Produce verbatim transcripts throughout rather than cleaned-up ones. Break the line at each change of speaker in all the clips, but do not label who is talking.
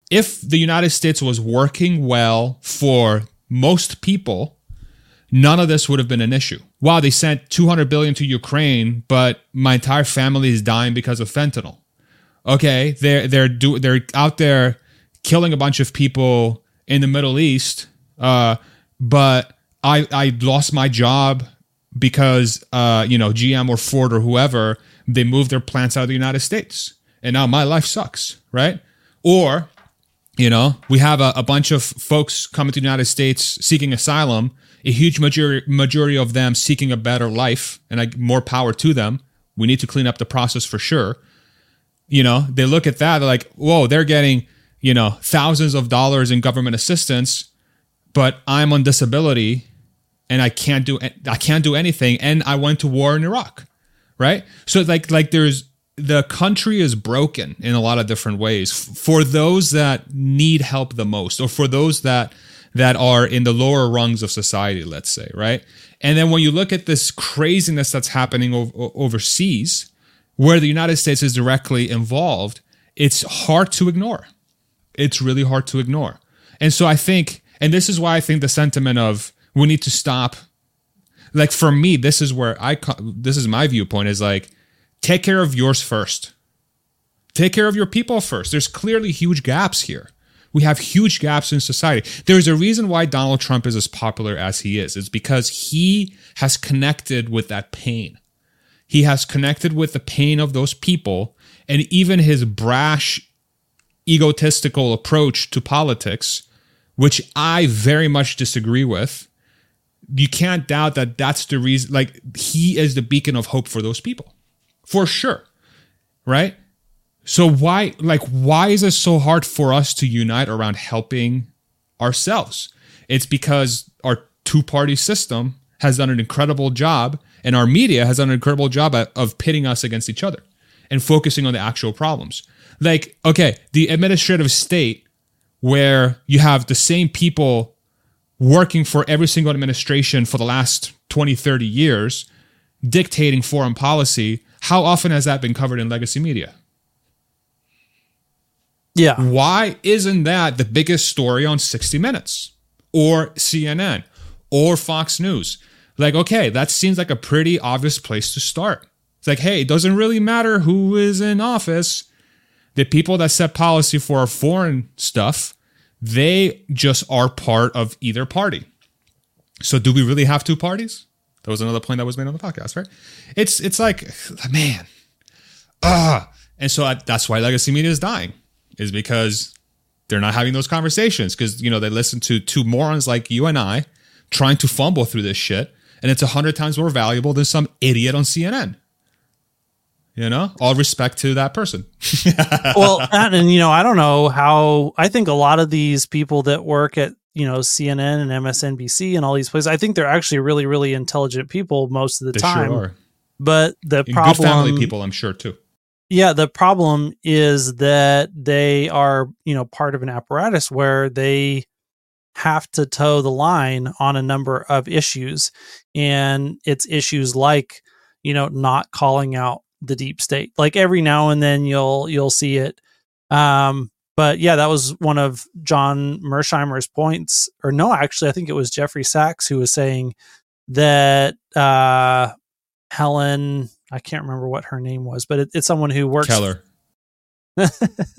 if the United States was working well for most people, none of this would have been an issue. Wow, they sent two hundred billion dollars to Ukraine, but my entire family is dying because of fentanyl. Okay, they're they're do they're out there killing a bunch of people in the Middle East, uh, but I I lost my job because uh, you know, G M or Ford or whoever, they moved their plants out of the United States, and now my life sucks, right? Or, you know, we have a, a bunch of folks coming to the United States seeking asylum, a huge majority majority of them seeking a better life, and I, more power to them. We need to clean up the process for sure. You know, they look at that, they're like, whoa, they're getting, you know, thousands of dollars in government assistance, but I'm on disability and I can't do I can't do anything, and I went to war in Iraq, right? So like like there's the country is broken in a lot of different ways for those that need help the most, or for those that that are in the lower rungs of society, let's say, right? And then when you look at this craziness that's happening o- overseas, where the United States is directly involved, it's hard to ignore. It's really hard to ignore. And so I think, and this is why I think the sentiment of we need to stop, like for me, this is where I, this is my viewpoint, is like, take care of yours first. Take care of your people first. There's clearly huge gaps here. We have huge gaps in society. There's a reason why Donald Trump is as popular as he is. It's because he has connected with that pain. He has connected with the pain of those people, and even his brash, egotistical approach to politics, which I very much disagree with. You can't doubt that that's the reason, like, he is the beacon of hope for those people. For sure. Right? So why, like, why is it so hard for us to unite around helping ourselves? It's because our two-party system has done an incredible job, and our media has done an incredible job of pitting us against each other and focusing on the actual problems. Like, okay, the administrative state, where you have the same people working for every single administration for the last twenty, thirty years, dictating foreign policy, how often has that been covered in legacy media?
Yeah.
Why isn't that the biggest story on sixty minutes or C N N or Fox News? Like, okay, that seems like a pretty obvious place to start. It's like, hey, it doesn't really matter who is in office. The people that set policy for our foreign stuff, they just are part of either party. So do we really have two parties? That was another point that was made on the podcast, right? It's it's like, man. Ah. And so I, that's why legacy media is dying, is because they're not having those conversations, because, you know, they listen to two morons like you and I trying to fumble through this shit, and it's a hundred times more valuable than some idiot on C N N. You know, all respect to that person.
Well, and, and, you know, I don't know how, I think a lot of these people that work at, you know, C N N and M S N B C and all these places, I think they're actually really, really intelligent people most of the
they
time.
Sure are.
But the
and
problem,
good family people, I'm sure too.
Yeah, the problem is that they are, you know, part of an apparatus where they have to toe the line on a number of issues, and it's issues like, you know, not calling out the deep state. Like every now and then you'll you'll see it. Um, but yeah, that was one of John Mersheimer's points. Or no, actually, I think it was Jeffrey Sachs who was saying that uh, Helen, I can't remember what her name was, but it, it's someone who works.
Keller.
uh,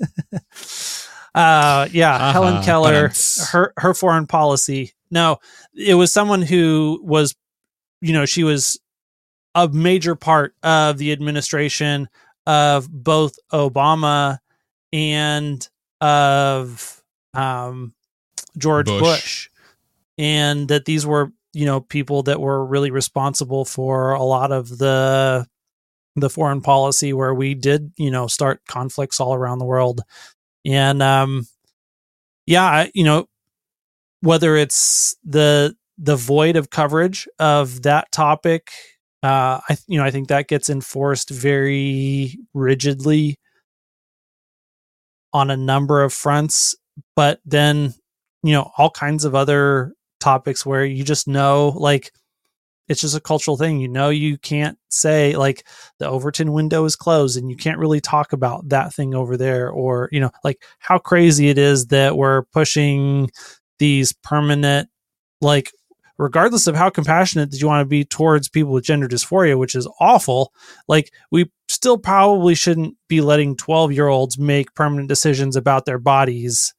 yeah, uh-huh, Helen Keller, her her foreign policy. No, it was someone who was, you know, she was a major part of the administration of both Obama and of um, George Bush. Bush, and that these were, you know, people that were really responsible for a lot of the the foreign policy where we did, you know, start conflicts all around the world. And um, yeah, you know, whether it's the the void of coverage of that topic. Uh, I, you know, I think that gets enforced very rigidly on a number of fronts, but then, you know, all kinds of other topics where you just know, like, It's just a cultural thing. You know, you can't say like the Overton window is closed and you can't really talk about that thing over there, or, you know, like how crazy it is that we're pushing these permanent, like, regardless of how compassionate that you want to be towards people with gender dysphoria, which is awful, like we still probably shouldn't be letting twelve year olds make permanent decisions about their bodies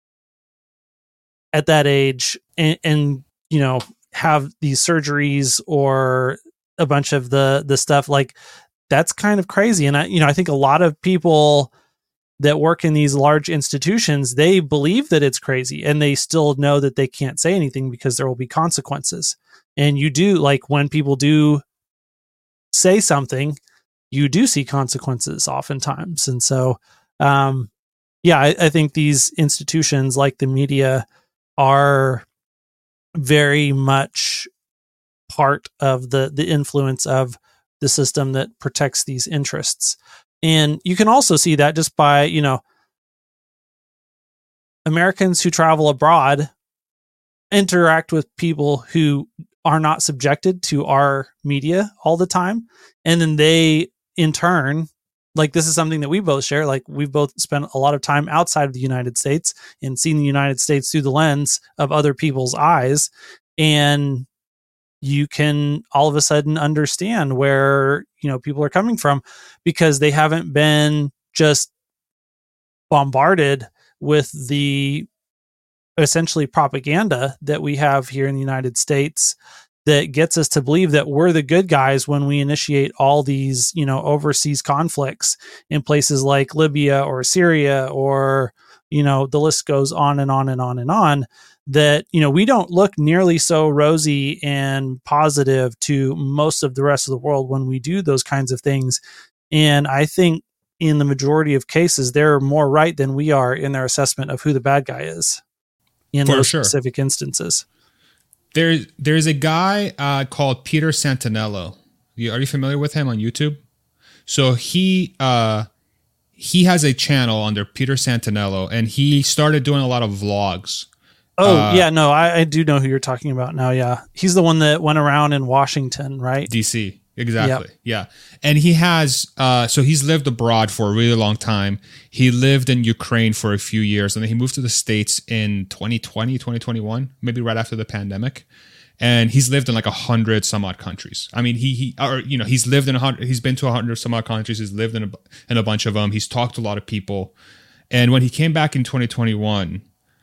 at that age, and, and, you know, have these surgeries or a bunch of the, the stuff like that's kind of crazy. And I, you know, I think a lot of people that work in these large institutions, they believe that it's crazy and they still know that they can't say anything because there will be consequences. And you do, like, when people do say something, you do see consequences oftentimes. And so, um, yeah, I, I think these institutions like the media are very much part of the, the influence of the system that protects these interests. And you can also see that just by, you know, Americans who travel abroad interact with people who are not subjected to our media all the time. And then they, in turn, like, this is something that we both share. Like, we've both spent a lot of time outside of the United States and seen the United States through the lens of other people's eyes. And you can all of a sudden understand where, you know, people are coming from because they haven't been just bombarded with the essentially propaganda that we have here in the United States that gets us to believe that we're the good guys when we initiate all these, you know, overseas conflicts in places like Libya or Syria, or, you know, the list goes on and on and on and on, that, you know, we don't look nearly so rosy and positive to most of the rest of the world when we do those kinds of things. And I think in the majority of cases, they're more right than we are in their assessment of who the bad guy is in
For
those
sure.
specific instances.
There, there's a guy uh, called Peter Santinello. You, are you familiar with him on YouTube? So he uh, he has a channel under Peter Santinello, and he started doing a lot of vlogs.
Oh,
uh,
yeah, no, I, I do know who you're talking about now, yeah. He's the one that went around in Washington, right?
D C, exactly,
Yep.
yeah. And he has, uh, so he's lived abroad for a really long time. He lived in Ukraine for a few years, and then he moved to the States in twenty twenty, twenty twenty-one, maybe right after the pandemic. And he's lived in like a hundred some odd countries. I mean, he, he, or, you know, he's lived in a hundred, he's been to a hundred some odd countries. He's lived in a, in a bunch of them. He's talked to a lot of people. And when he came back in twenty twenty-one,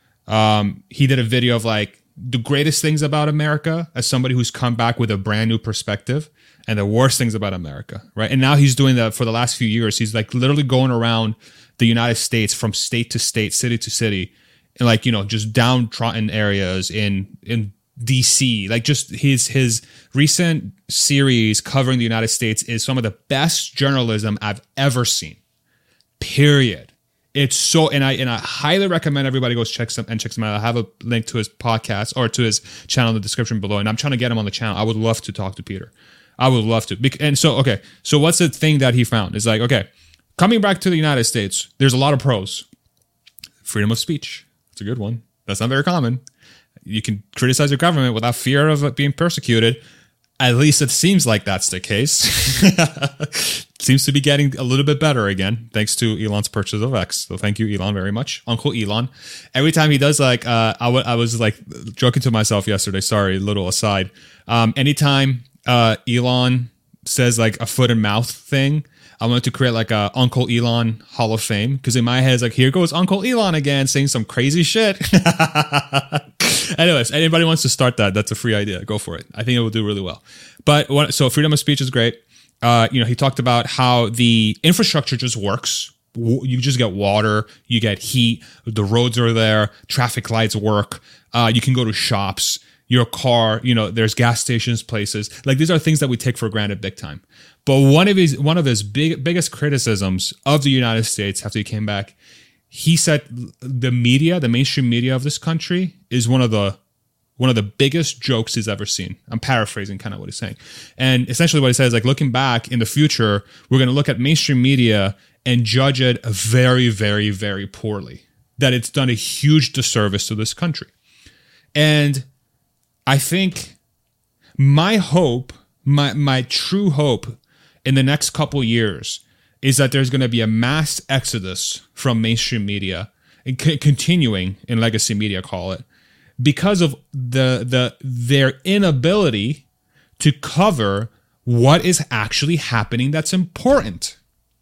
um, he did a video of like the greatest things about America as somebody who's come back with a brand new perspective, and the worst things about America. Right. And now he's doing that for the last few years. He's like literally going around the United States from state to state, city to city, and like, you know, just downtrodden areas in, in, D C. Like, just his his recent series covering the United States is some of the best journalism I've ever seen. Period. It's so, and I and I highly recommend everybody goes check some and check some out. I have a link to his podcast or to his channel in the description below, and I'm trying to get him on the channel. I would love to talk to Peter. I would love to. And so, okay, so what's the thing that he found? It's like, okay, coming back to the United States, there's a lot of pros. Freedom of speech. It's a good one. That's not very common. You can criticize your government without fear of it being persecuted. At least it seems like that's the case. Seems to be getting a little bit better again, thanks to Elon's purchase of X. So thank you, Elon, very much. Uncle Elon. Every time he does, like, uh, I, w- I was like joking to myself yesterday. Sorry, little aside. Um, anytime uh, Elon says like a foot and mouth thing, I wanted to create like a Uncle Elon Hall of Fame, because in my head it's like, here goes Uncle Elon again saying some crazy shit. Anyways, anybody wants to start that, that's a free idea. Go for it. I think it will do really well. But what, so freedom of speech is great. Uh, you know, he talked about how the infrastructure just works. You just get water, you get heat, the roads are there, traffic lights work. Uh, you can go to shops. Your car, you know, there's gas stations, places. Like, these are things that we take for granted big time. But one of his one of his big biggest criticisms of the United States after he came back, he said the media, the mainstream media of this country, is one of the one of the biggest jokes he's ever seen. I'm paraphrasing kind of what he's saying. And essentially what he says, like, looking back in the future, we're going to look at mainstream media and judge it very, very, very poorly. That it's done a huge disservice to this country. And I think, My hope, my my true hope in the next couple years is that there's going to be a mass exodus from mainstream media, and c- continuing in legacy media, call it, because of the the their inability to cover what is actually happening that's important.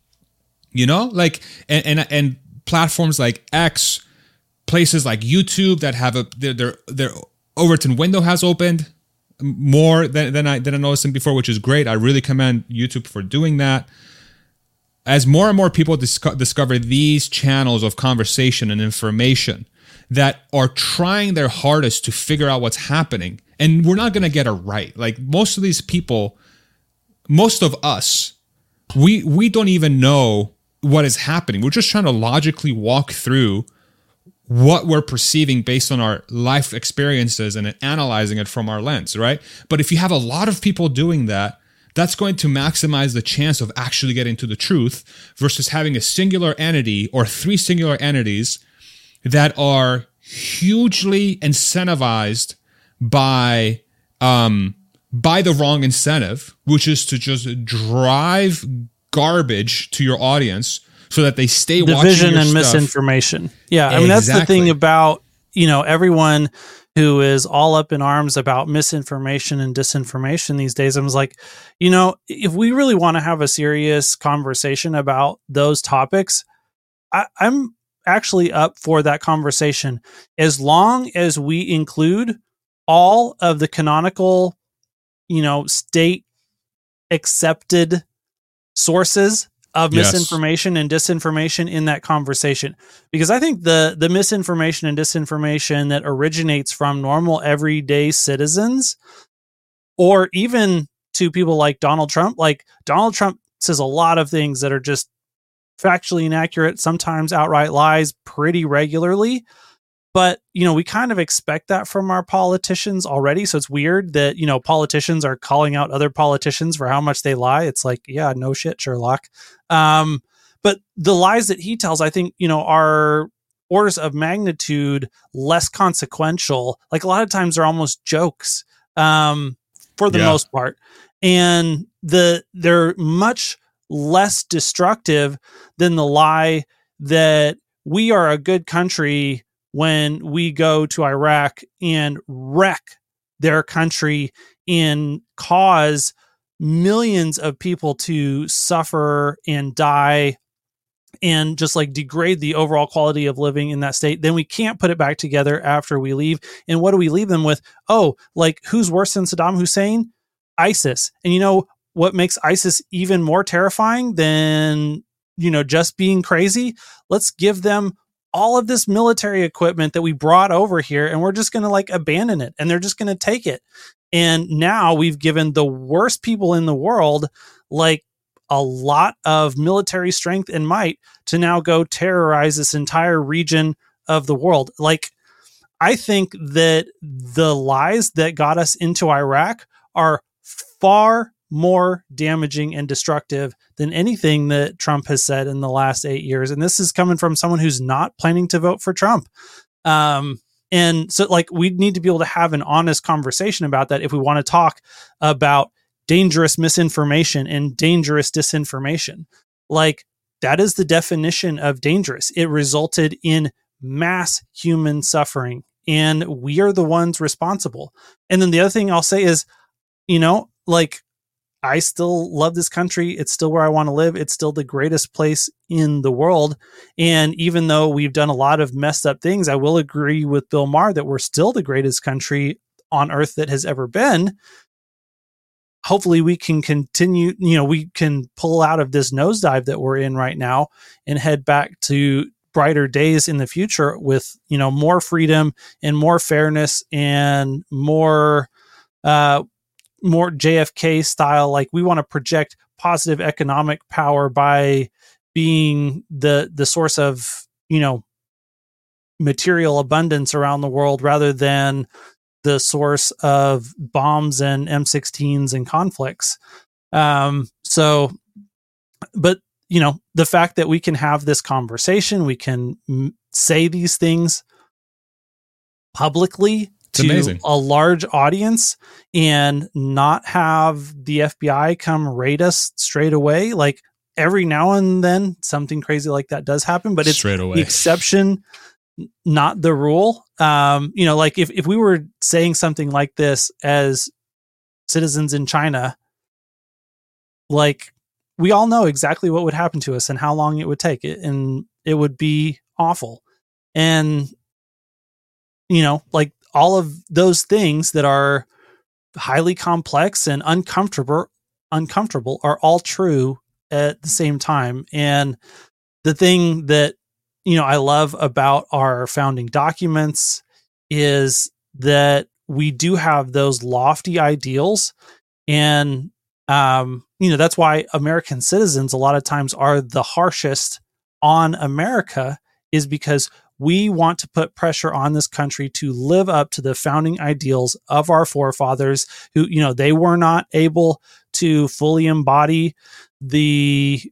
You know, like and and, and platforms like X, places like YouTube that have a their their, their Overton window has opened more than, than I than I noticed before, which is great. I really commend YouTube for doing that. As more and more people disco- discover these channels of conversation and information that are trying their hardest to figure out what's happening, and we're not going to get it right. Like most of these people, most of us, we we don't even know what is happening. We're just trying to logically walk through what we're perceiving based on our life experiences and analyzing it from our lens, right? But if you have a lot of people doing that, that's going to maximize the chance of actually getting to the truth versus having a singular entity or three singular entities that are hugely incentivized by um, by the wrong incentive, which is to just drive garbage to your audience so that they stay watching your
division and
stuff.
Misinformation. Yeah, I mean, that's the thing about, you know, everyone who is all up in arms about misinformation and disinformation these days. I was like, you know, if we really want to have a serious conversation about those topics, I, I'm actually up for that conversation as long as we include all of the canonical, you know, state accepted sources of
Yes.
misinformation and disinformation in that conversation. Because I think the the misinformation and disinformation that originates from normal everyday citizens, or even to people like Donald Trump, like Donald Trump says a lot of things that are just factually inaccurate, sometimes outright lies pretty regularly. But, you know, we kind of expect that from our politicians already. So it's weird that, you know, politicians are calling out other politicians for how much they lie. It's like, yeah, no shit, Sherlock. Um, but the lies that he tells, I think, you know, are orders of magnitude less consequential. Like a lot of times they're almost jokes um, for the
Yeah.
most part. And the they're much less destructive than the lie that we are a good country when we go to Iraq and wreck their country and cause millions of people to suffer and die and just like degrade the overall quality of living in that state, then we can't put it back together after we leave. And what do we leave them with? Oh, like who's worse than Saddam Hussein? ISIS. And you know what makes ISIS even more terrifying than, you know, just being crazy? Let's give them all of this military equipment that we brought over here, and we're just going to like abandon it, and they're just going to take it. And now we've given the worst people in the world like a lot of military strength and might to now go terrorize this entire region of the world. Like, I think that the lies that got us into Iraq are far more damaging and destructive than anything that Trump has said in the last eight years. And this is coming from someone who's not planning to vote for Trump. Um, and so like, we need to be able to have an honest conversation about that if we want to talk about dangerous misinformation and dangerous disinformation. Like, that is the definition of dangerous. It resulted in mass human suffering, and we are the ones responsible. And then the other thing I'll say is, you know, like, I still love this country. It's still where I want to live. It's still the greatest place in the world. And even though we've done a lot of messed up things, I will agree with Bill Maher that we're still the greatest country on earth that has ever been. Hopefully we can continue, you know, we can pull out of this nosedive that we're in right now and head back to brighter days in the future with, you know, more freedom and more fairness and more, uh, more J F K style. Like, we want to project positive economic power by being the, the source of, you know, material abundance around the world rather than the source of bombs and M sixteens and conflicts. Um, so, but you know, the fact that we can have this conversation, we can m- say these things publicly to amazing. a large audience and not have the F B I come raid us straight away. Like every now and then something crazy like that does happen, but it's
straight away.
the exception, not the rule. Um, you know, like if, if we were saying something like this as citizens in China, like we all know exactly what would happen to us and how long it would take it. And it would be awful. And, you know, like all of those things that are highly complex and uncomfortable, uncomfortable are all true at the same time. And the thing that, you know, I love about our founding documents is that we do have those lofty ideals. And, um, you know, that's why American citizens a lot of times are the harshest on America, is because we want to put pressure on this country to live up to the founding ideals of our forefathers who, you know, they were not able to fully embody the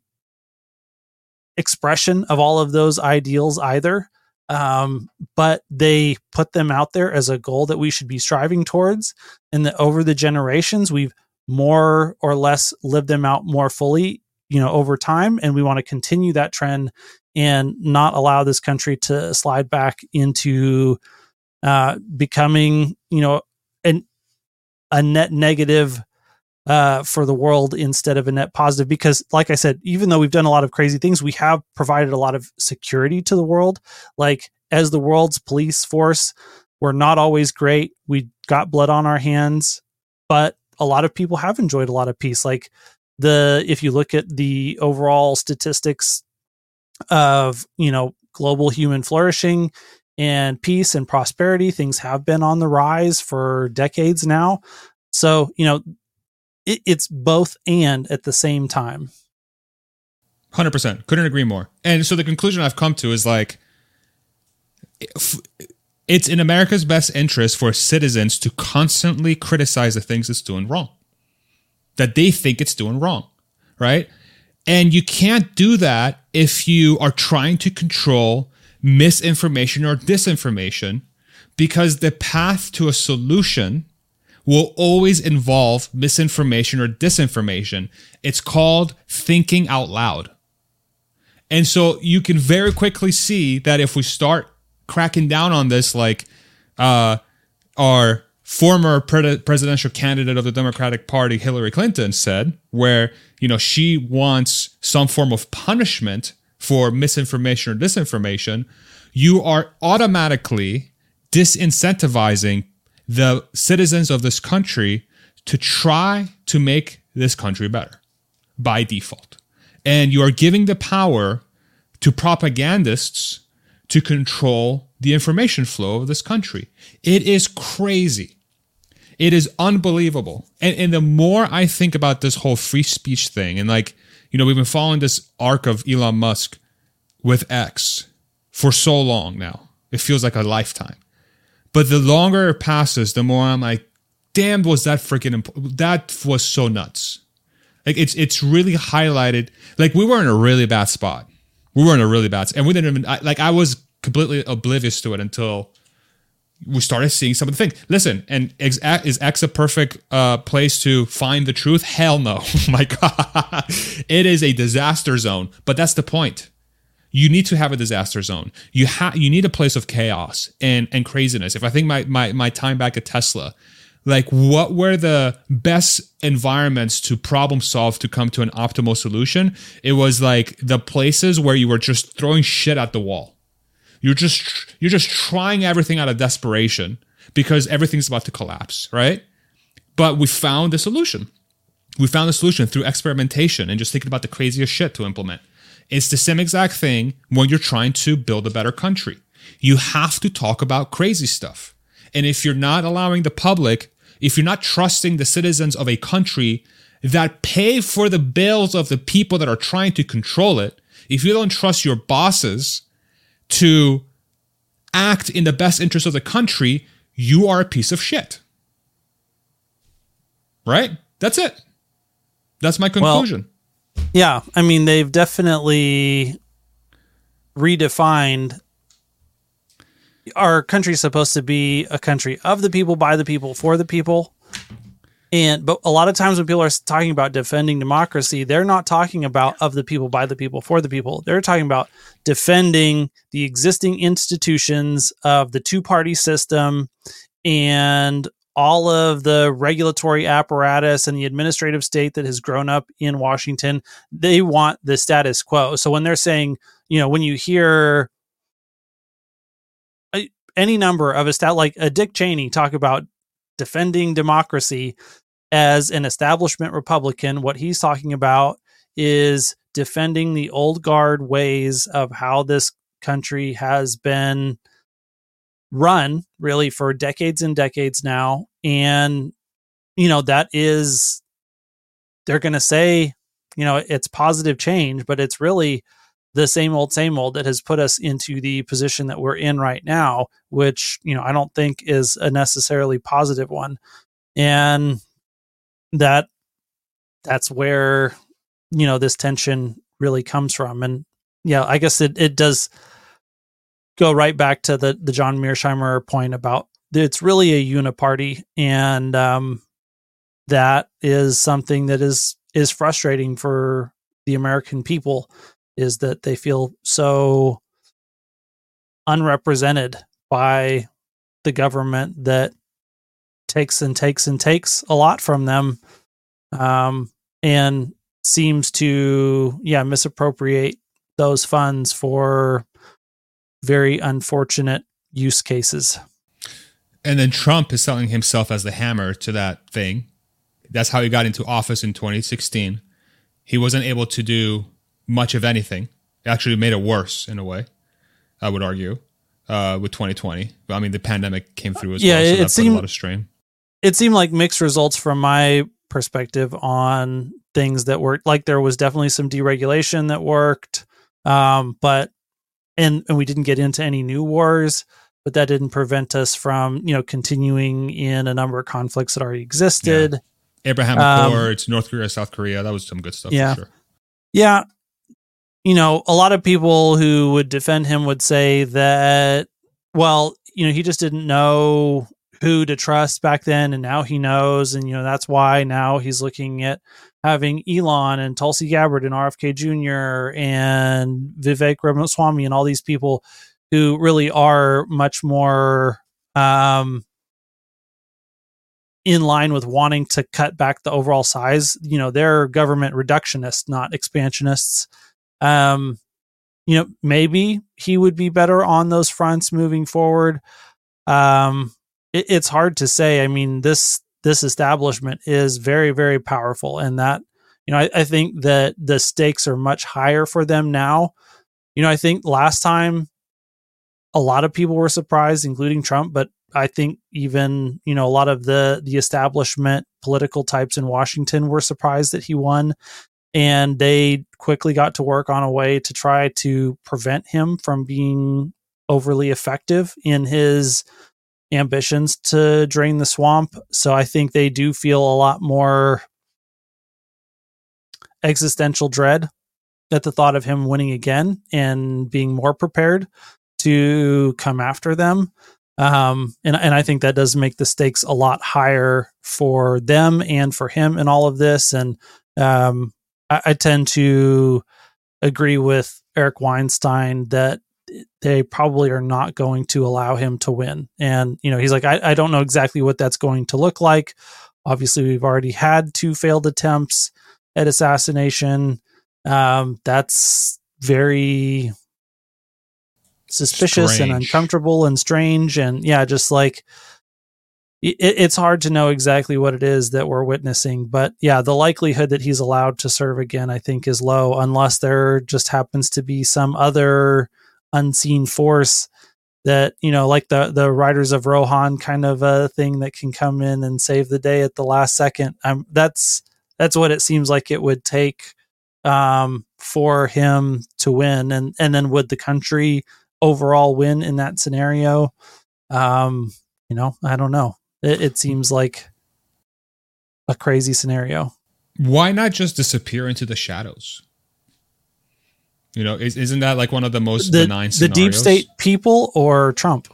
expression of all of those ideals either. Um, but they put them out there as a goal that we should be striving towards. And that over the generations, we've more or less lived them out more fully, you know, over time. And we want to continue that trend and not allow this country to slide back into uh, becoming, you know, an, a net negative uh, for the world instead of a net positive. Because like I said, even though we've done a lot of crazy things, we have provided a lot of security to the world. Like as the world's police force, we're not always great. We got blood on our hands, but a lot of people have enjoyed a lot of peace. Like the, if you look at the overall statistics of, you know, global human flourishing and peace and prosperity, things have been on the rise for decades now. So, you know, it, it's both and at the same time.
one hundred percent. Couldn't agree more. And so the conclusion I've come to is like, it's in America's best interest for citizens to constantly criticize the things it's doing wrong, that they think it's doing wrong, right? And you can't do that if you are trying to control misinformation or disinformation, because the path to a solution will always involve misinformation or disinformation. It's called thinking out loud. And so you can very quickly see that if we start cracking down on this, like uh, our former pre- presidential candidate of the Democratic Party, Hillary Clinton, said, where, you know, she wants some form of punishment for misinformation or disinformation, you are automatically disincentivizing the citizens of this country to try to make this country better by default. And you are giving the power to propagandists to control the information flow of this country. It is crazy. It is unbelievable. And, and the more I think about this whole free speech thing, and like, you know, we've been following this arc of Elon Musk with X for so long now. It feels like a lifetime. But the longer it passes, the more I'm like, damn, was that freaking, imp- that was so nuts. Like it's it's really highlighted. Like we were in a really bad spot. We were in a really bad spot. And we didn't even, I, like I was completely oblivious to it until we started seeing some of the things. Listen, and is X a perfect uh, place to find the truth? Hell no. Oh my God. It is a disaster zone. But that's the point. You need to have a disaster zone. You have you need a place of chaos and, and craziness. If I think my, my my time back at Tesla, like what were the best environments to problem solve to come to an optimal solution? It was like the places where you were just throwing shit at the wall. You're just you're just trying everything out of desperation because everything's about to collapse, right? But we found the solution. We found the solution through experimentation and just thinking about the craziest shit to implement. It's the same exact thing when you're trying to build a better country. You have to talk about crazy stuff. And if you're not allowing the public, if you're not trusting the citizens of a country that pay for the bills of the people that are trying to control it, if you don't trust your bosses to act in the best interest of the country, you are a piece of shit. Right? That's it. That's my conclusion.
Well, yeah, I mean, they've definitely redefined our country is supposed to be a country of the people, by the people, for the people. And but a lot of times when people are talking about defending democracy, they're not talking about of the people, by the people, for the people. They're talking about defending the existing institutions of the two-party system and all of the regulatory apparatus and the administrative state that has grown up in Washington. They want the status quo. So when they're saying, you know, when you hear a, any number of a stat like a Dick Cheney talk about defending democracy as an establishment Republican, what he's talking about is defending the old guard ways of how this country has been run really for decades and decades now. And, you know, that is, they're going to say, you know, it's positive change, but it's really the same old, same old that has put us into the position that we're in right now, which, you know, I don't think is a necessarily positive one. And that that's where, you know, this tension really comes from. And yeah, I guess it, it does go right back to the, the John Mearsheimer point about it's really a uniparty. And um, that is something that is, is frustrating for the American people, is that they feel so unrepresented by the government that takes and takes and takes a lot from them, um, and seems to, yeah, misappropriate those funds for very unfortunate use cases.
And then Trump is selling himself as the hammer to that thing. That's how he got into office in twenty sixteen. He wasn't able to do much of anything. It actually made it worse in a way, I would argue, uh, with twenty twenty. But I mean, the pandemic came through as
yeah,
well, so
it,
that
it
put
seemed,
a lot of strain.
It seemed like mixed results from my perspective on things that worked. Like there was definitely some deregulation that worked, um, but and and we didn't get into any new wars, but that didn't prevent us from, you know, continuing in a number of conflicts that already existed.
Yeah. Abraham Accords, um, North Korea, South Korea, that was some good stuff
yeah.
for sure.
Yeah. You know, a lot of people who would defend him would say that, well, you know, he just didn't know who to trust back then, and now he knows, and, you know, that's why now he's looking at having Elon and Tulsi Gabbard and R F K Junior and Vivek Ramaswamy and all these people who really are much more um, in line with wanting to cut back the overall size. You know, they're government reductionists, not expansionists. Um, you know, maybe he would be better on those fronts moving forward. Um, it, it's hard to say. I mean, this this establishment is very, very powerful, and that, you know, I, I think that the stakes are much higher for them now. You know, I think last time a lot of people were surprised, including Trump, but I think even, you know, a lot of the the establishment political types in Washington were surprised that he won, and they quickly got to work on a way to try to prevent him from being overly effective in his ambitions to drain the swamp. So I think they do feel a lot more existential dread at the thought of him winning again and being more prepared to come after them. Um, and, and I think that does make the stakes a lot higher for them and for him in all of this. And um, I, I tend to agree with Eric Weinstein that they probably are not going to allow him to win. And, you know, he's like, I, I don't know exactly what that's going to look like. Obviously, we've already had two failed attempts at assassination. Um, that's very suspicious strange. And uncomfortable and strange. And yeah, just like it, it's hard to know exactly what it is that we're witnessing. But yeah, the likelihood that he's allowed to serve again, I think, is low, unless there just happens to be some other unseen force that, you know, like the the Riders of Rohan kind of a thing that can come in and save the day at the last second. Um, that's that's what it seems like it would take um, for him to win. And and then would the country overall win in that scenario? Um, you know, I don't know. It, it seems like a crazy scenario.
Why not just disappear into the shadows? You know, is, isn't that like one of the most
the,
benign
the
scenarios?
deep state people or Trump?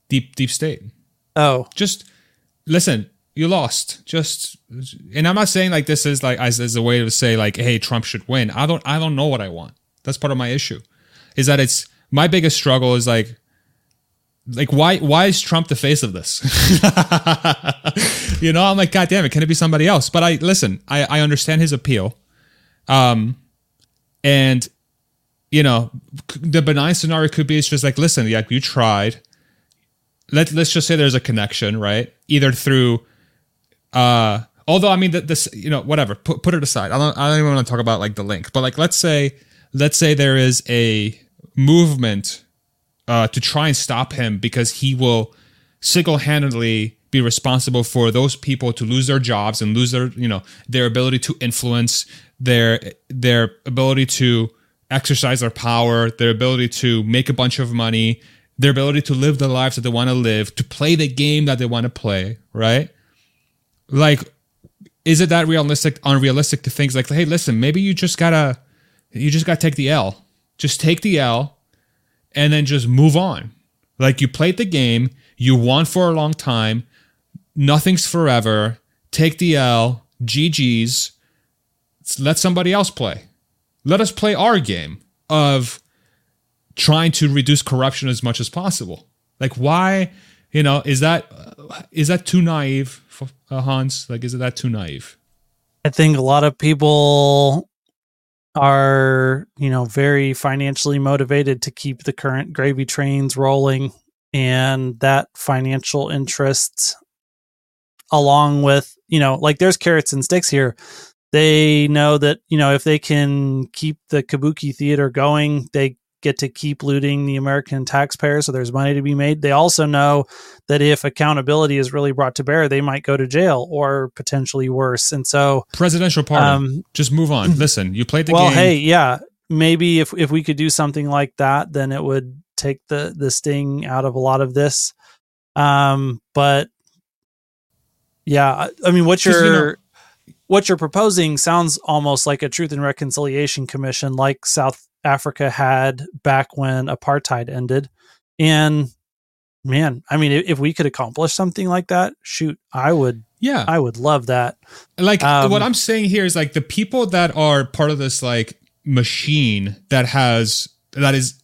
Deep deep state.
Oh,
just listen. You lost. Just, and I'm not saying like this is like as, as a way to say like, hey, Trump should win. I don't. I don't know what I want. That's part of my issue. Is that it's my biggest struggle is like, like why why is Trump the face of this? You know, I'm like, God damn it, can it be somebody else? But I listen. I I understand his appeal. Um, and you know, the benign scenario could be it's just like, listen, like you tried. Let let's just say there's a connection, right? Either through Uh, although I mean that this, you know, whatever, put put it aside. I don't, I don't even want to talk about like the link, but like let's say, let's say there is a movement uh, to try and stop him because he will single-handedly be responsible for those people to lose their jobs and lose their, you know, their ability to influence, their their ability to exercise their power, their ability to make a bunch of money, their ability to live the lives that they want to live, to play the game that they want to play, right? Like, is it that realistic, unrealistic to think like, hey, listen, maybe you just gotta, you just gotta take the L. Just take the L and then just move on. Like you played the game, you won for a long time, nothing's forever, take the L, G G's, let somebody else play. Let us play our game of trying to reduce corruption as much as possible. Like why, you know, is that, is that too naive? Uh, Hans, like, is it that too naive?
I think a lot of people are, you know, very financially motivated to keep the current gravy trains rolling, and that financial interest, along with, you know, like there's carrots and sticks here. They know that, you know, if they can keep the Kabuki theater going, they get to keep looting the American taxpayer, so there's money to be made. They also know that if accountability is really brought to bear, they might go to jail or potentially worse. And so
presidential pardon, um, just move on. Listen, you played the
well,
game.
Well, hey, yeah, maybe if if we could do something like that, then it would take the the sting out of a lot of this. Um, but yeah, I, I mean, what you're you know, what you're proposing sounds almost like a Truth and Reconciliation Commission, like South Africa had back when apartheid ended. And man, I mean, if we could accomplish something like that, shoot, I would,
yeah,
I would love that.
Like um, what I'm saying here is like the people that are part of this like machine that has, that is,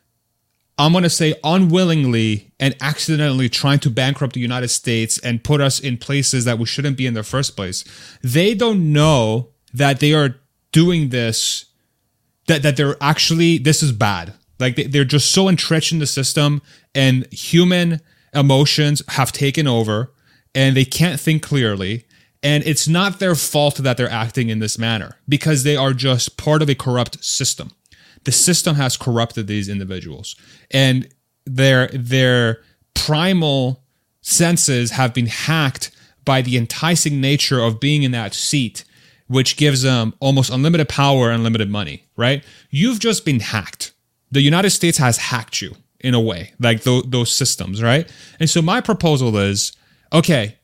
I'm going to say unwillingly and accidentally trying to bankrupt the United States and put us in places that we shouldn't be in the first place. They don't know that they are doing this, that, that they're actually, this is bad. Like they, they're just so entrenched in the system and human emotions have taken over and they can't think clearly. And it's not their fault that they're acting in this manner because they are just part of a corrupt system. The system has corrupted these individuals and their, their primal senses have been hacked by the enticing nature of being in that seat, which gives them almost unlimited power and unlimited money, right? You've just been hacked. The United States has hacked you in a way, like th- those systems, right? And so my proposal is, okay,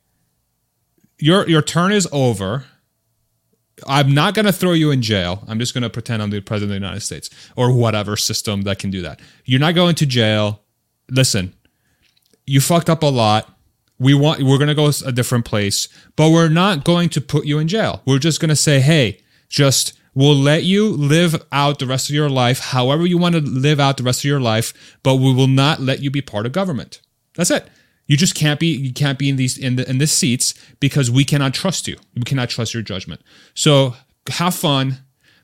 your your turn is over. I'm not going to throw you in jail. I'm just going to pretend I'm the president of the United States or whatever system that can do that. You're not going to jail. Listen, you fucked up a lot. We want, we're going to go a different place, but we're not going to put you in jail. We're just going to say, hey, just, we'll let you live out the rest of your life, however you want to live out the rest of your life, but we will not let you be part of government. That's it. You just can't be, you can't be in these, in the, in the seats because we cannot trust you. We cannot trust your judgment. So have fun,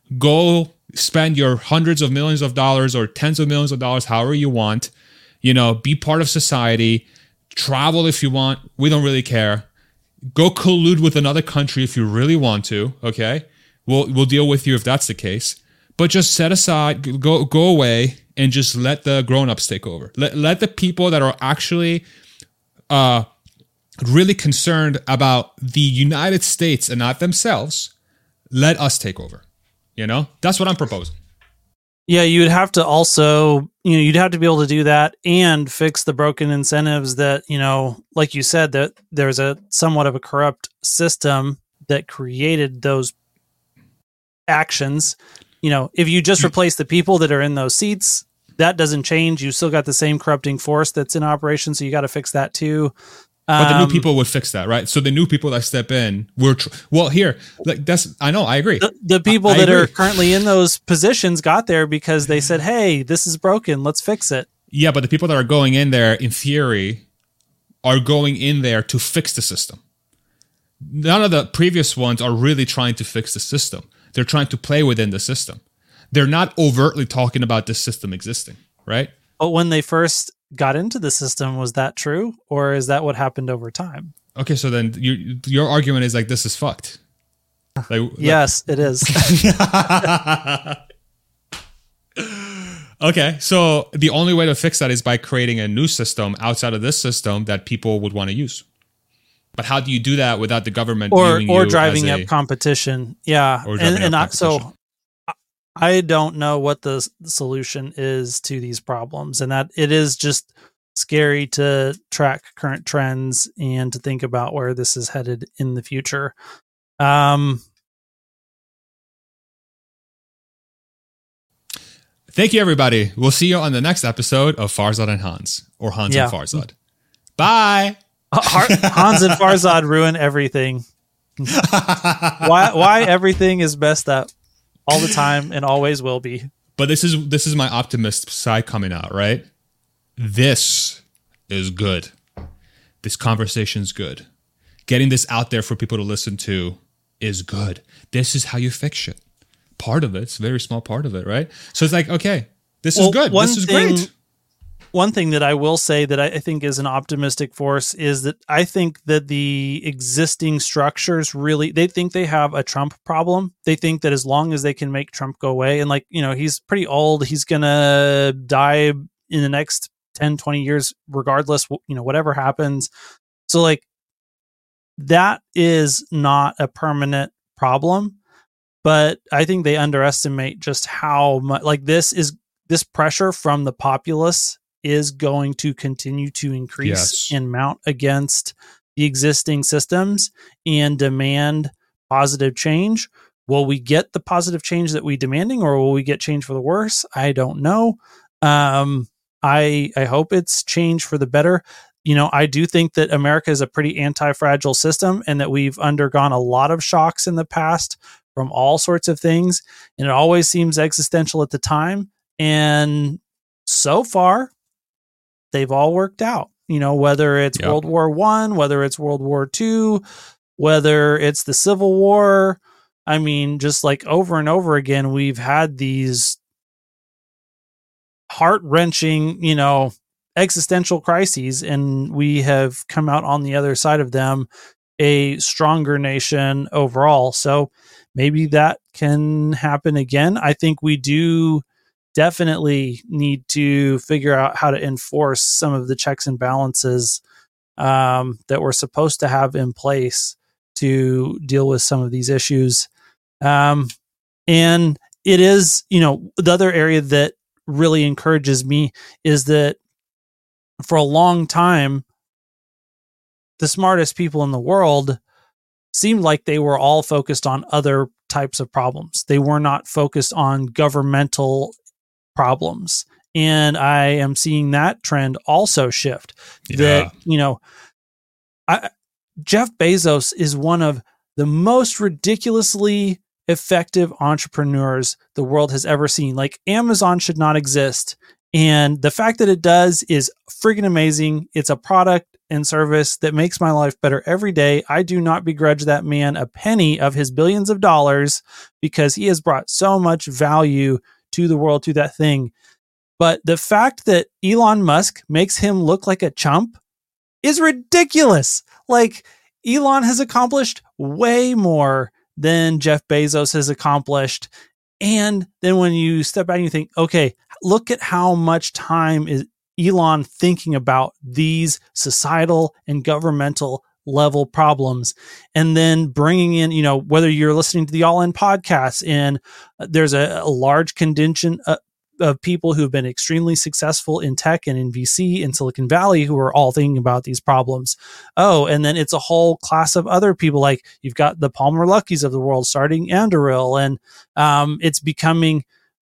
go spend your hundreds of millions of dollars or tens of millions of dollars, however you want, you know, be part of society, travel if you want. We don't really care. Go collude with another country if you really want to. Okay. We'll, we'll deal with you if that's the case, but just set aside, go, go away and just let the grown-ups take over. Let, let the people that are actually, uh, really concerned about the United States and not themselves, let us take over. You know, that's what I'm proposing.
Yeah, you'd have to also, you know, you'd have to be able to do that and fix the broken incentives that, you know, like you said, that there's a somewhat of a corrupt system that created those actions. You know, if you just replace the people that are in those seats, that doesn't change. You still got the same corrupting force that's in operation, so you got to fix that too. Um,
but the new people would fix that, right? So the new people that step in, we're tr- well here. Like that's, I know, I agree.
The, the people
I,
that
I
are currently in those positions got there because they said, "Hey, this is broken. Let's fix it."
Yeah, but the people that are going in there, in theory, are going in there to fix the system. None of the previous ones are really trying to fix the system. They're trying to play within the system. They're not overtly talking about this system existing, right?
But when they first got into the system, was that true? Or is that what happened over time?
Okay, so then you, your argument is like, this is fucked. Like,
yes, like, it is.
Okay, so the only way to fix that is by creating a new system outside of this system that people would want to use. But how do you do that without the government
or
viewing
or
you
driving
as
up competition? Yeah,
or
and, and I,
competition.
so I don't know what the solution is to these problems, and that it is just scary to track current trends and to think about where this is headed in the future. Um,
Thank you, everybody. We'll see you on the next episode of Farzad and Hans, or Hans
yeah.
and Farzad. Bye.
Hans and Farzad ruin everything. why? Why everything is messed up all the time and always will be.
But this is this is my optimist side coming out, right? This is good. This conversation's good. Getting this out there for people to listen to is good. This is how you fix shit. Part of it. It's a very small part of it, right? So it's like, okay, this well, is good. This is thing, great.
One thing that I will say that I think is an optimistic force is that I think that the existing structures really, they think they have a Trump problem. They think that as long as they can make Trump go away, and like, you know, he's pretty old. He's going to die in the next ten, twenty years, regardless, you know, whatever happens. So like, that is not a permanent problem. But I think they underestimate just how much, like this is, this pressure from the populace is going to continue to increase yes. and mount against the existing systems and demand positive change. Will we get the positive change that we're demanding, or will we get change for the worse? I don't know. Um, I I hope it's change for the better. You know, I do think that America is a pretty anti-fragile system and that we've undergone a lot of shocks in the past from all sorts of things, and it always seems existential at the time. And so far, they've all worked out. You know, whether it's yep. World War One, whether it's World War Two, whether it's the Civil War. I mean, just like over and over again, we've had these heart-wrenching, you know, existential crises, and we have come out on the other side of them a stronger nation overall. So maybe that can happen again. I think we do definitely need to figure out how to enforce some of the checks and balances um, that we're supposed to have in place to deal with some of these issues. Um, and it is, you know, the other area that really encourages me is that for a long time, the smartest people in the world seemed like they were all focused on other types of problems. They were not focused on governmental problems. And I am seeing that trend also shift. Yeah. That, you know, I, Jeff Bezos is one of the most ridiculously effective entrepreneurs the world has ever seen. Like, Amazon should not exist. And the fact that it does is freaking amazing. It's a product and service that makes my life better every day. I do not begrudge that man a penny of his billions of dollars because he has brought so much value to the world through that thing. But the fact that Elon Musk makes him look like a chump is ridiculous. Like, Elon has accomplished way more than Jeff Bezos has accomplished. And then when you step back and you think, okay, look at how much time is Elon thinking about these societal and governmental level problems, and then bringing in, you know, whether you're listening to the All In podcasts, and there's a, a large contingent of, of people who've been extremely successful in tech and in V C in Silicon Valley who are all thinking about these problems. Oh, and then it's a whole class of other people, like you've got the Palmer Luckies of the world starting Anduril, and um, it's becoming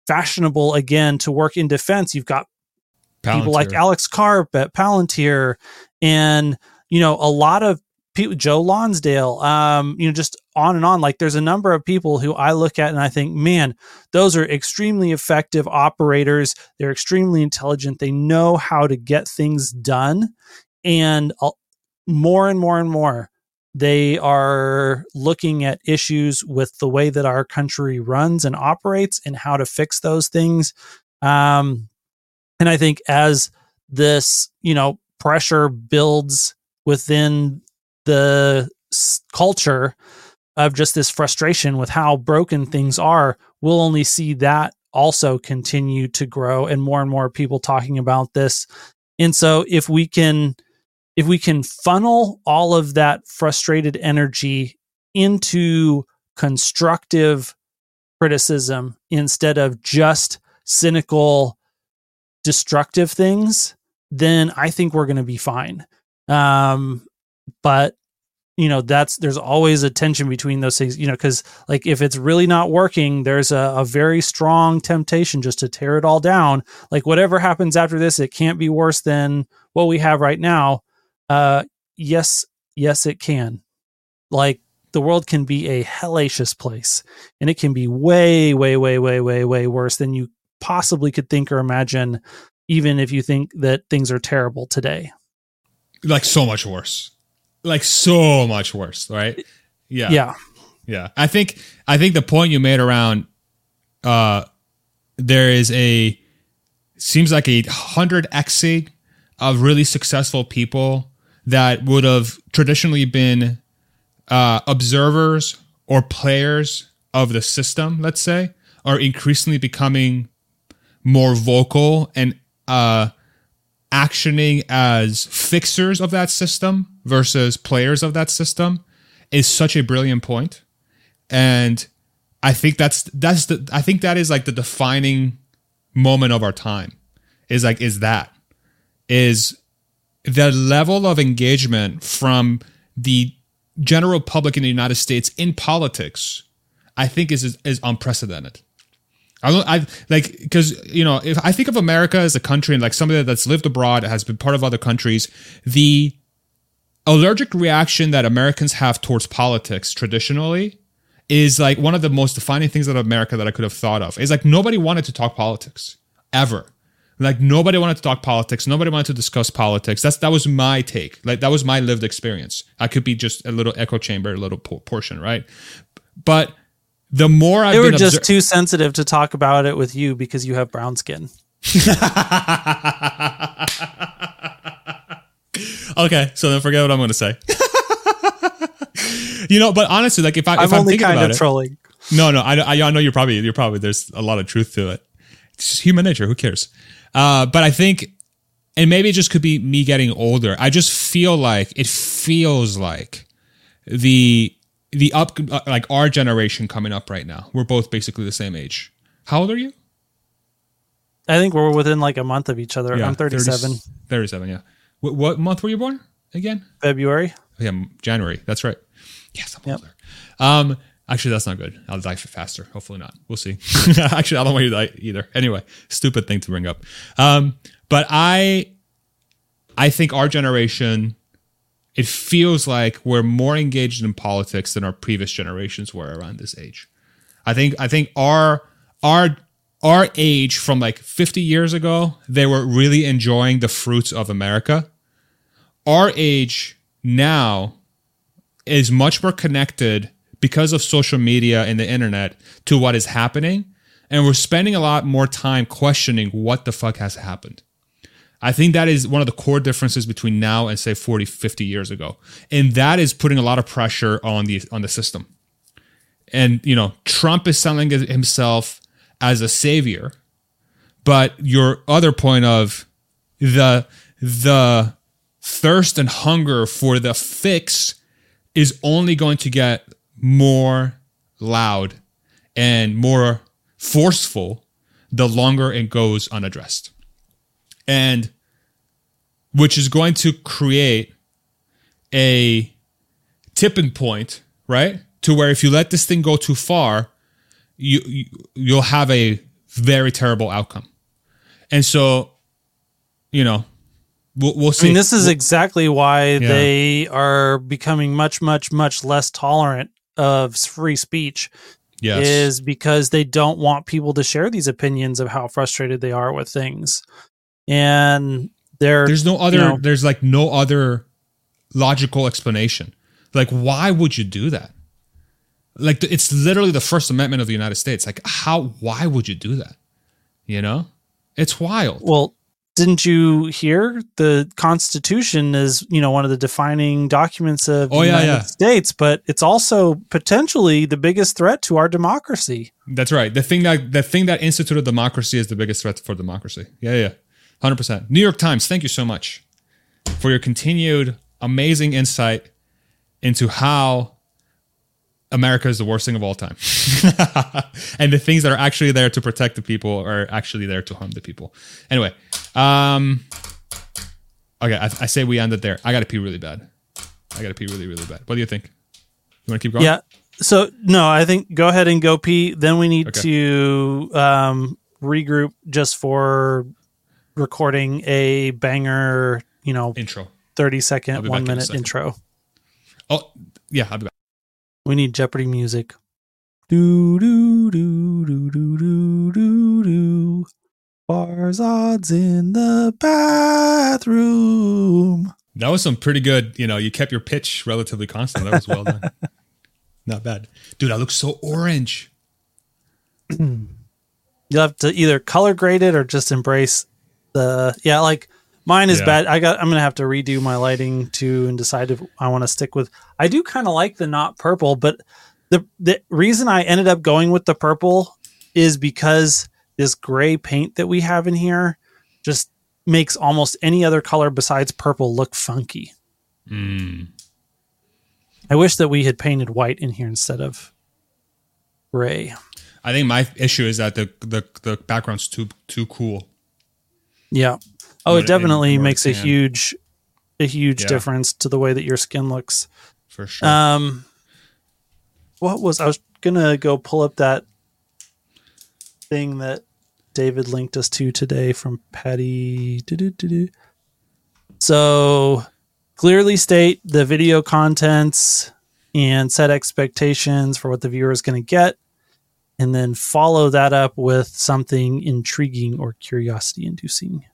fashionable again to work in defense. You've got Palantir. People like Alex Karp at Palantir, and you know a lot of people, Joe Lonsdale, um, you know, just on and on. Like there's a number of people who I look at and I think, man, those are extremely effective operators. They're extremely intelligent. They know how to get things done, and uh, more and more and more, they are looking at issues with the way that our country runs and operates and how to fix those things. Um, and I think as this, you know, pressure builds within the s- culture of just this frustration with how broken things are, we'll only see that also continue to grow and more and more people talking about this. And so if we can, if we can funnel all of that frustrated energy into constructive criticism instead of just cynical, destructive things, then I think we're going to be fine. Um, but you know, that's, there's always a tension between those things, you know, cause like if it's really not working, there's a, a very strong temptation just to tear it all down. Like whatever happens after this, it can't be worse than what we have right now. Uh, yes, yes, it can. Like the world can be a hellacious place, and it can be way, way, way, way, way, way worse than you possibly could think or imagine, even if you think that things are terrible today.
Like so much worse. Like so much worse, right? Yeah.
Yeah.
Yeah. I think I think the point you made around uh there is a seems like a hundred Xing of really successful people that would have traditionally been uh observers or players of the system, let's say, are increasingly becoming more vocal and uh actioning as fixers of that system versus players of that system is such a brilliant point. And I think that's that's the I think that is like the defining moment of our time. Is like is that is the level of engagement from the general public in the United States in politics, I think is is, is unprecedented. I don't, I like, because, you know, if I think of America as a country and like somebody that's lived abroad, has been part of other countries, the allergic reaction that Americans have towards politics traditionally is like one of the most defining things about America that I could have thought of. Is like nobody wanted to talk politics ever. Like nobody wanted to talk politics. Nobody wanted to discuss politics. That's that was my take. Like that was my lived experience. I could be just a little echo chamber, a little po- portion, right? But the more I've
they were
been
just
obser-
too sensitive to talk about it with you because you have brown skin.
Okay, so then forget what I'm going to say. You know, but honestly, like if I
I'm
if I'm
only
thinking
kind
about
of
it,
trolling.
No, no, I, I I know you're probably you're probably there's a lot of truth to it. It's just human nature. Who cares? Uh, but I think, and maybe it just could be me getting older. I just feel like it feels like the. The up, like our generation coming up right now, we're both basically the same age. How old are you?
I think we're within like a month of each other. Yeah, I'm thirty-seven.
thirty, thirty-seven, yeah. What, what month were you born again?
February.
Yeah, January. That's right. Yes, I'm
yep.
older. Um, actually, that's not good. I'll die faster. Hopefully not. We'll see. Actually, I don't want you to die either. Anyway, stupid thing to bring up. Um, but I, I think our generation, it feels like we're more engaged in politics than our previous generations were around this age. I think I think our our our age from like fifty years ago, they were really enjoying the fruits of America. Our age now is much more connected because of social media and the internet to what is happening, and we're spending a lot more time questioning what the fuck has happened. I think that is one of the core differences between now and say forty, fifty years ago. And that is putting a lot of pressure on the on the system. And, you know, Trump is selling himself as a savior. But your other point of the the thirst and hunger for the fix is only going to get more loud and more forceful the longer it goes unaddressed. And which is going to create a tipping point, right? To where if you let this thing go too far, you, you you'll have a very terrible outcome. And so, you know, we'll, we'll see.
I mean, this is
we'll,
exactly why
yeah.
they are becoming much, much, much less tolerant of free speech.
Yes.
Is because they don't want people to share these opinions of how frustrated they are with things. And there,
there's no other,
you know,
there's like no other logical explanation. Like, why would you do that? Like, it's literally the First Amendment of the United States. Like, how, why would you do that? You know, it's wild.
Well, didn't you hear the Constitution is, you know, one of the defining documents of the
oh, yeah,
United
yeah.
States, but it's also potentially the biggest threat to our democracy.
That's right. The thing that the thing that instituted democracy is the biggest threat for democracy. Yeah, yeah. one hundred percent. New York Times, thank you so much for your continued amazing insight into how America is the worst thing of all time. And the things that are actually there to protect the people are actually there to harm the people. Anyway, um, okay, I, I say we end it there. I got to pee really bad. I got to pee really, really bad. What do you think? You want to keep going?
Yeah. So, no, I think go ahead and go pee. Then we need
Okay.
to um, regroup just for recording a banger, you know,
Intro.
thirty
I'll
second,
be
one
back in a
minute
second.
intro.
Oh, yeah, I'll be back.
We need Jeopardy music. Do do do do do do do do. Bars odds in the bathroom.
That was some pretty good, you know, you kept your pitch relatively constant. That was well done. Not bad. Dude, I look so orange.
You'll have to either color grade it or just embrace the, yeah, like mine is
Yeah.
bad. I got, I'm going to have to redo my lighting too and decide if I want to stick with, I do kind of like the not purple, but the, the reason I ended up going with the purple is because this gray paint that we have in here just makes almost any other color besides purple look funky.
Mm.
I wish that we had painted white in here instead of gray.
I think my issue is that the the, the background's too too cool.
Yeah. Oh,
More
it definitely
in- more
makes a
tan.
huge, a huge
Yeah.
difference to the way that your skin looks.
For sure.
Um, what was, I was going to go pull up that thing that David linked us to today from Patty. Do-do-do-do. So clearly state the video contents and set expectations for what the viewer is going to get. And then follow that up with something intriguing or curiosity inducing.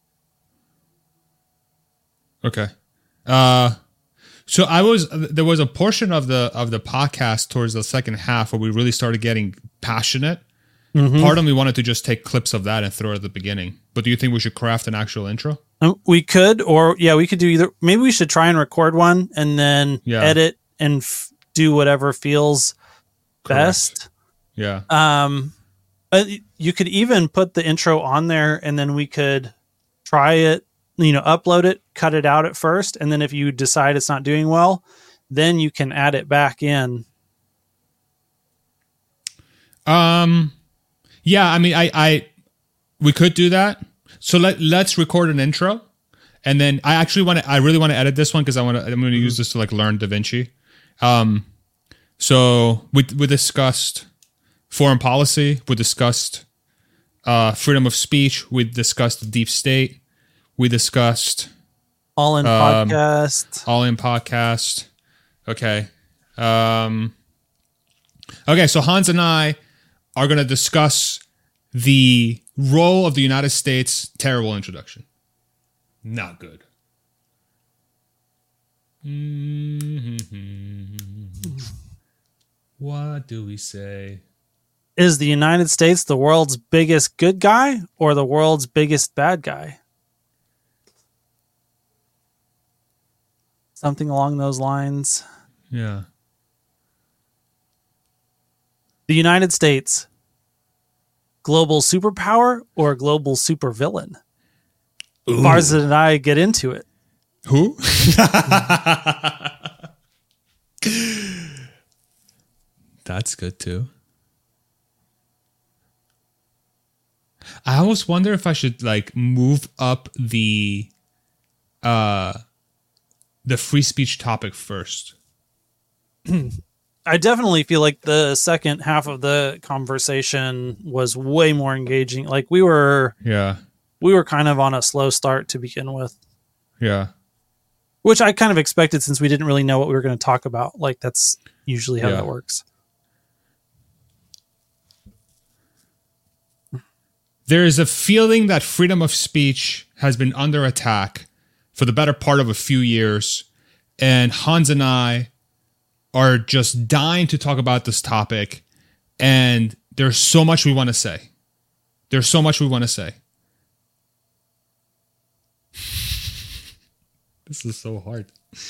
Okay. Uh, so I was there was a portion of the of the podcast towards the second half where we really started getting passionate.
Mm-hmm.
Part of me wanted to just take clips of that and throw it at the beginning. But do you think we should craft an actual intro?
Um, we could, or yeah, we could do either. Maybe we should try and record one and then
Yeah.
edit and f- do whatever feels
Correct.
best.
Yeah.
Um, but you could even put the intro on there and then we could try it, you know, upload it, cut it out at first. And then if you decide it's not doing well, then you can add it back in.
Um, yeah, I mean, I, I, we could do that. So let let's record an intro, and then I actually want to. I really want to edit this one because I want to. I'm going to use this to like learn DaVinci. Um, so we we discussed foreign policy. We discussed uh, freedom of speech. We discussed the deep state. We discussed
All in
Um,
podcast.
all in podcast. Okay. Um, okay. So Hans and I are going to discuss the role of the United States. Terrible introduction. Not good. Mm-hmm. What do we say?
Is the United States the world's biggest good guy or the world's biggest bad guy? Something along those lines.
Yeah.
The United States, global superpower or global supervillain? Farzad and I get into it.
Who? That's good too. I almost wonder if I should like move up the uh the free speech topic first.
I definitely feel like the second half of the conversation was way more engaging. Like we were,
yeah,
we were kind of on a slow start to begin with.
Yeah.
Which I kind of expected since we didn't really know what we were going to talk about. Like that's usually how
yeah.
that works.
There is a feeling that freedom of speech has been under attack for the better part of a few years. And Hans and I are just dying to talk about this topic. And there's so much we want to say. There's so much we want to say. This is so hard.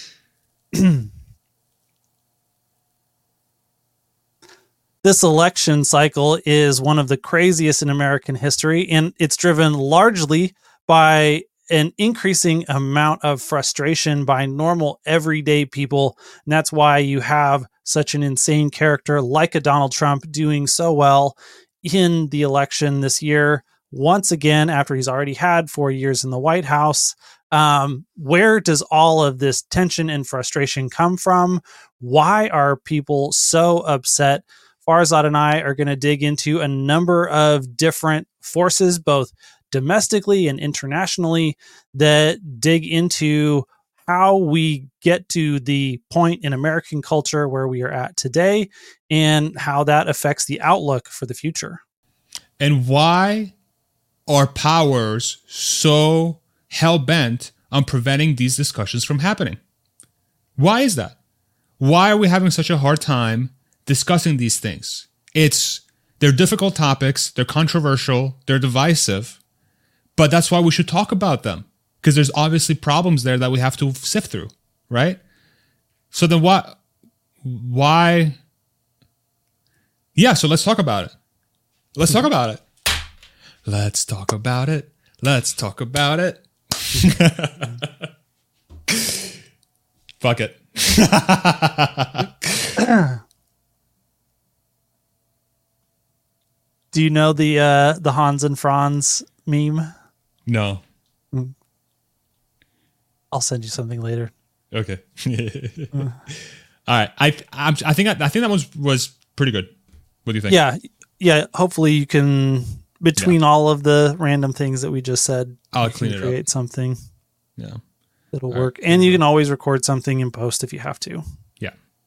This election cycle is one of the craziest in American history, and it's driven largely by an increasing amount of frustration by normal, everyday people. And that's why you have such an insane character like a Donald Trump doing so well in the election this year. Once again, after he's already had four years in the White House, um, where does all of this tension and frustration come from? Why are people so upset? Farzad and I are going to dig into a number of different forces, both domestically and internationally, that dig into how we get to the point in American culture where we are at today and how that affects the outlook for the future.
And why are powers so hell-bent on preventing these discussions from happening? Why is that? Why are we having such a hard time discussing these things? It's they're difficult topics, they're controversial, they're divisive, but that's why we should talk about them, because there's obviously problems there that we have to sift through, right? So then what why Yeah, so let's talk about it. Let's talk about it. Let's talk about it. Let's talk about it. Fuck it.
Do you know the uh, the Hans and Franz meme?
No.
Mm. I'll send you something later.
Okay. uh. All right. I I, I think I, I think that was was pretty good. What do you think?
Yeah, yeah. Hopefully you can between yeah. all of the random things that we just said.
I'll clean it
create
up.
something.
Yeah,
that'll
all
work,
right.
and you can always record something in post if you have to.
Yeah.